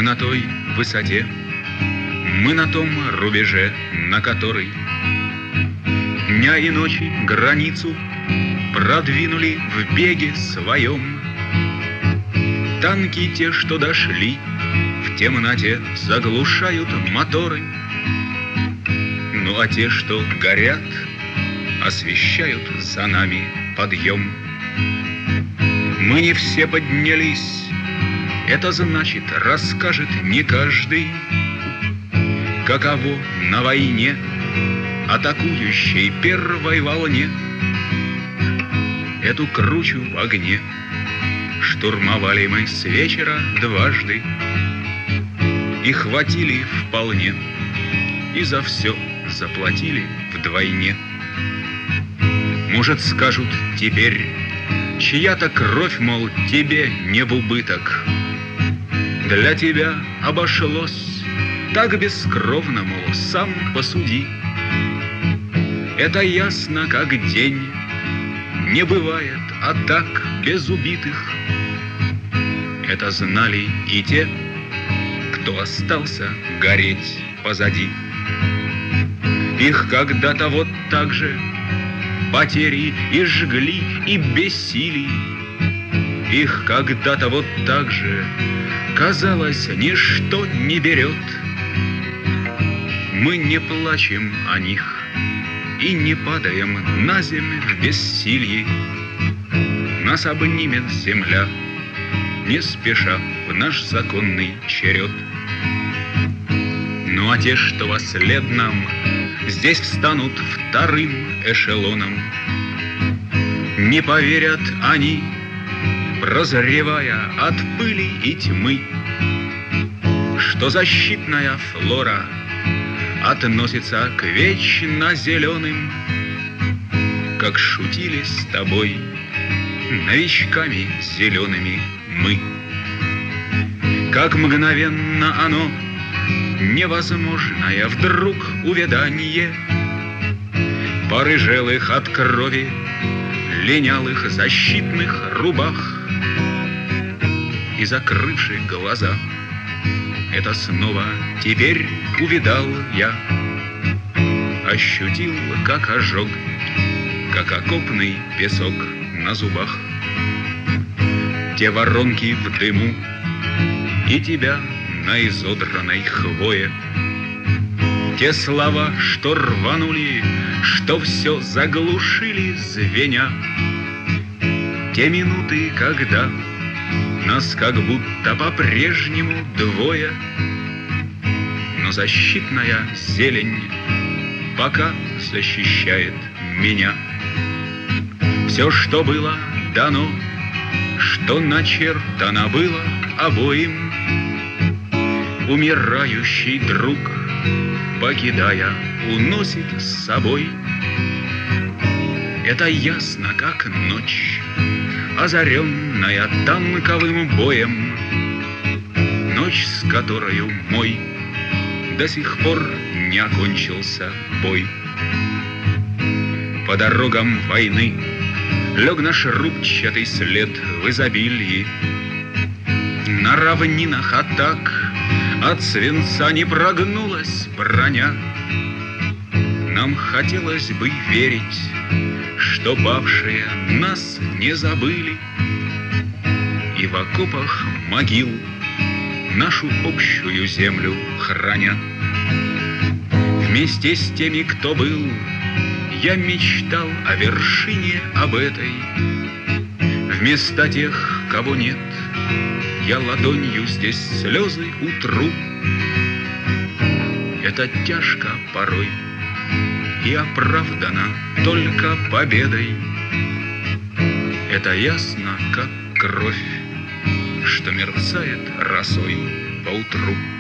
на той высоте, мы на том рубеже, на который дня и ночи границу продвинули в беге своем. Танки те, что дошли, в темноте заглушают моторы, ну а те, что горят, освещают за нами подъем. Мы не все поднялись, это значит, расскажет не каждый, каково на войне, атакующей первой волне. Эту кручу в огне штурмовали мы с вечера дважды и хватили вполне, и за все заплатили вдвойне. Может, скажут теперь, чья-то кровь, мол, тебе не в убыток. Для тебя обошлось так бескровно, мол, сам посуди. Это ясно, как день, не бывает атак без убитых. Это знали и те, кто остался гореть позади. Их когда-то вот так же потери и жгли, и бесили. Их когда-то вот так же, казалось, ничто не берет. Мы не плачем о них и не падаем на землю в бессилье. Нас обнимет земля, не спеша в наш законный черед. Ну а те, что во след нам, здесь встанут вторым эшелоном. Не поверят они, прозревая от пыли и тьмы, что защитная флора относится к вечно зеленым, как шутили с тобой новичками зелеными мы. Как мгновенно оно, невозможное вдруг увядание порыжелых от крови линялых защитных рубах и закрывших глаза. Это снова теперь увидал я, ощутил, как ожог, как окопный песок на зубах. Те воронки в дыму и тебя на изодранной хвое. Те слова, что рванули, что все заглушили звеня. Те минуты, когда нас как будто по-прежнему двое, но защитная зелень пока защищает меня. Все, что было дано, что начертано было обоим, умирающий друг, покидая, уносит с собой. Это ясно, как ночь, озаренная танковым боем, ночь, с которою мой до сих пор не окончился бой. По дорогам войны лег наш рубчатый след в изобилии. На равнинах атак от свинца не прогнулась броня. Нам хотелось бы верить, что павшие нас не забыли, и в окопах могил нашу общую землю храня. Вместе с теми, кто был, я мечтал о вершине об этой. Вместо тех, кого нет, я ладонью здесь слезы утру. Это тяжко порой и оправдано только победой. Это ясно, как кровь, что мерцает росой поутру.